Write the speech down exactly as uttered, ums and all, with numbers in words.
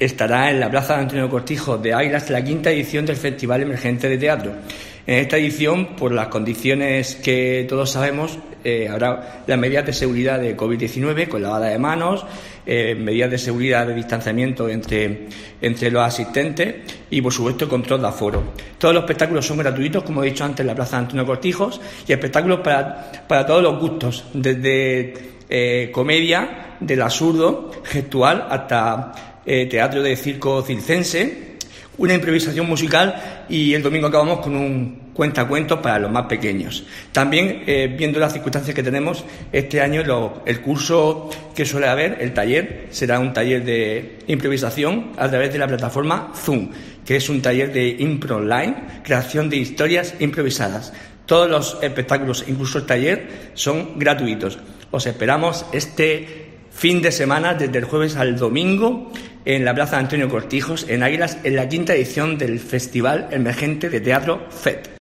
estará en la Plaza de Antonio Cortijo de Águilas la quinta edición del Festival Emergente de Teatro. En esta edición, por las condiciones que todos sabemos, eh, habrá las medidas de seguridad de covid diecinueve con lavada de manos, eh, medidas de seguridad de distanciamiento entre, entre los asistentes y, por supuesto, control de aforo. Todos los espectáculos son gratuitos, como he dicho antes, en la Plaza de Antonio Cortijos, y espectáculos para, para todos los gustos, desde eh, comedia, del absurdo, gestual, hasta eh, teatro de circo circense, una improvisación musical, y el domingo acabamos con un cuentacuentos para los más pequeños. También, eh, viendo las circunstancias que tenemos, este año lo, el curso que suele haber, el taller, será un taller de improvisación a través de la plataforma Zoom, que es un taller de impro online, creación de historias improvisadas. Todos los espectáculos, incluso el taller, son gratuitos. Os esperamos este fin de semana, desde el jueves al domingo, en la Plaza de Antonio Cortijos, en Águilas, en la quinta edición del Festival Emergente de Teatro F E T.